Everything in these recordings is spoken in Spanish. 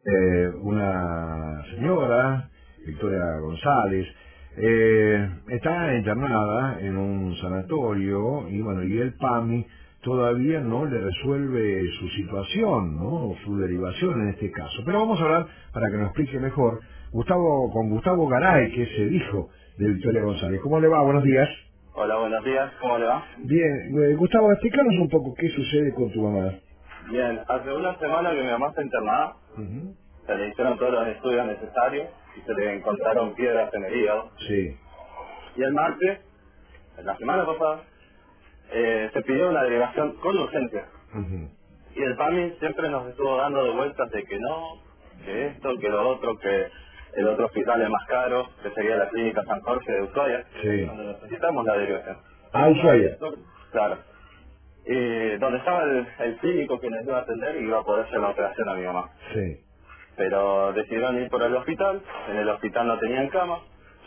una señora, Victoria González, está internada en un sanatorio y bueno, y el PAMI todavía no le resuelve su situación, ¿no? Su derivación en este caso. Pero vamos a hablar, para que nos explique mejor, con Gustavo Garay, que es el hijo de Victoria González. ¿Cómo le va? Buenos días. Hola, buenos días, ¿cómo le va? Bien, Gustavo, explícanos un poco qué sucede con tu mamá. Bien, hace una semana que mi mamá está internada, Ujú. se le hicieron todos los estudios necesarios y se le encontraron piedras en el hígado. Sí. Y el martes, en la semana pasada, se pidió una delegación con urgencia. Ujú. Y el PAMI siempre nos estuvo dando de vueltas de que no, que esto, que lo otro, que el otro hospital es más caro, que sería la clínica San Jorge de Ushuaia, Sí. donde necesitamos la delegación. Ah, Ushuaia. Claro. Donde estaba el clínico que nos iba a atender y iba a poder hacer la operación a mi mamá. Sí. Pero decidieron ir por el hospital, en el hospital no tenían cama.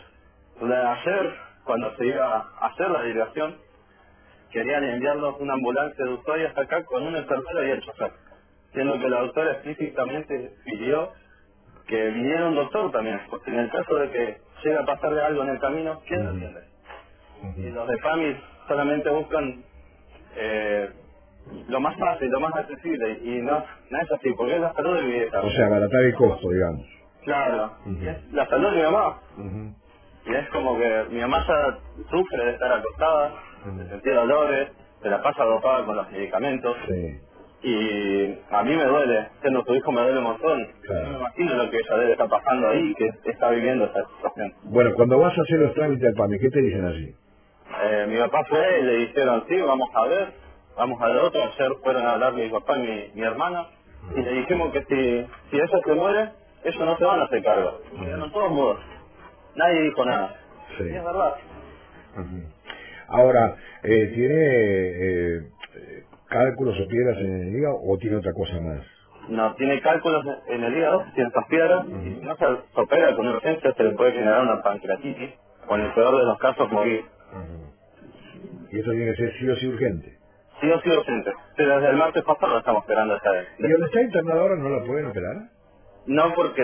Ayer, cuando se iba a hacer la delegación, querían enviarnos una ambulancia de Ushuaia hasta acá con un enfermero y el chofer, siendo que la doctora explícitamente pidió que viniera un doctor también, porque en el caso de que llegue a pasarle algo en el camino, ¿quién lo Ujú. atiende? Y Ujú. los de PAMI solamente buscan eh, lo más fácil, lo más accesible, y no es así, porque es la salud de mi vieja. O sea, abaratar el costo, digamos. Claro, y Ujú. es la salud de mi mamá. Ujú. Y es como que mi mamá ya sufre de estar acostada, de Ujú. sentir dolores, se la pasa dopada con los medicamentos. Sí, Y a mí me duele, siendo su hijo me duele un montón. No me claro. imagino lo que ella debe estar pasando ahí, que está viviendo esa situación. Bueno, cuando vas a hacer los trámites al PAMI, ¿qué te dicen así? Mi papá fue y le dijeron, sí, vamos a ver, vamos a ver otro. Ayer fueron a hablar mi papá y mi hermana, y le dijimos que si ella se muere, ellos no se van a hacer cargo. Y Ujú. quedaron todos mudos. Nadie dijo nada. Y es Sí. verdad. Ujú. Ahora, ¿tiene cálculos o piedras en el hígado o tiene otra cosa más? No tiene cálculos en el hígado, ciertas piedras, y si Ujú. no se opera con urgencia se le puede generar una pancreatitis, o en el peor de los casos morir. Ujú. Y eso tiene que ser sí o sí urgente. Sí o sí urgente. Pero desde el martes pasado estamos esperando esta vez. ¿Y donde está internado ahora no la pueden operar? No porque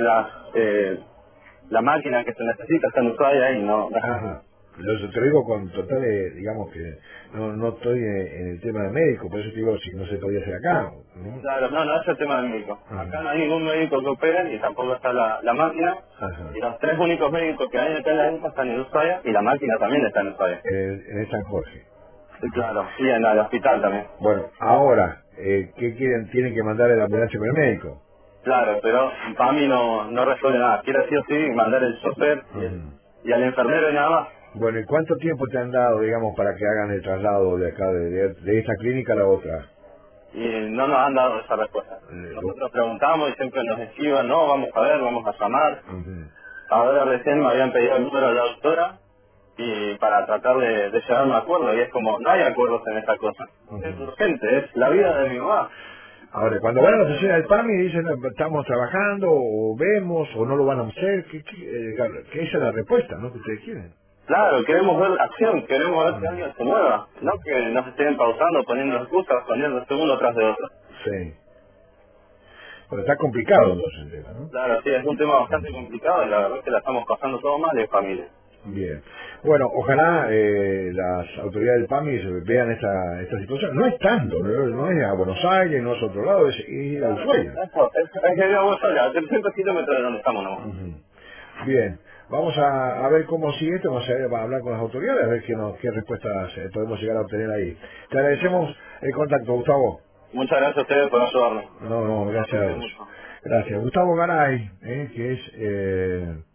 la máquina que se necesita está en Ushuaia y no. Ajá. Te lo digo con total, digamos que no estoy en el tema de médico, por eso te digo si no se podía hacer acá, ¿no? Claro, no es el tema del médico. Acá Ajá. no hay ningún médico que opere y tampoco está la máquina. Ajá. Y los tres únicos médicos que hay acá en la isla están en Ushuaia y la máquina también está en Ushuaia. En el San Jorge. Sí, claro. Y en el hospital también. Bueno, ahora, ¿qué quieren? Tienen que mandar la ambulancia con el médico. Claro, pero para mí no resuelve nada. Quiere sí o sí mandar el chofer Ujú. y al enfermero y nada más. Bueno, ¿y cuánto tiempo te han dado, digamos, para que hagan el traslado de acá, de esta clínica a la otra? Y no nos han dado esa respuesta. Nosotros preguntamos y siempre nos esquivan, no, vamos a ver, vamos a llamar. Ujú. Ahora recién me habían pedido el número de la doctora y para tratar de llegar a un acuerdo, y es como, no hay acuerdos en esta cosa. Es Ujú. urgente, es la vida de mi mamá. Ahora, cuando van a la oficina del PAMI dicen, "No, estamos trabajando, o vemos, o no lo van a hacer", claro, que esa es la respuesta, ¿no? Que ustedes quieren. Claro, queremos ver acción, queremos ver que Ujú. alguien se mueva, no que nos estén pausando, poniendo excusas, poniendo uno tras de otro. Sí. Pero está complicado entonces el tema, ¿no? Claro, sí, es un tema bastante Ujú. complicado y la verdad es que la estamos pasando todo mal en familia. Bien. Bueno, ojalá las autoridades del PAMI vean esta situación. No es tanto, no es a Buenos Aires, no es a otro lado, es ir a Claro, Ushuaia. es que digamos allá, a 300 kilómetros de donde estamos nomás. Ujú. Bien, vamos a ver cómo sigue esto, vamos a hablar con las autoridades, a ver qué respuestas podemos llegar a obtener ahí. Te agradecemos el contacto, Gustavo. Muchas gracias a ustedes por ayudarnos. No, Nos gracias a aprecio vos. mucho. Gracias. Gustavo Garay, que es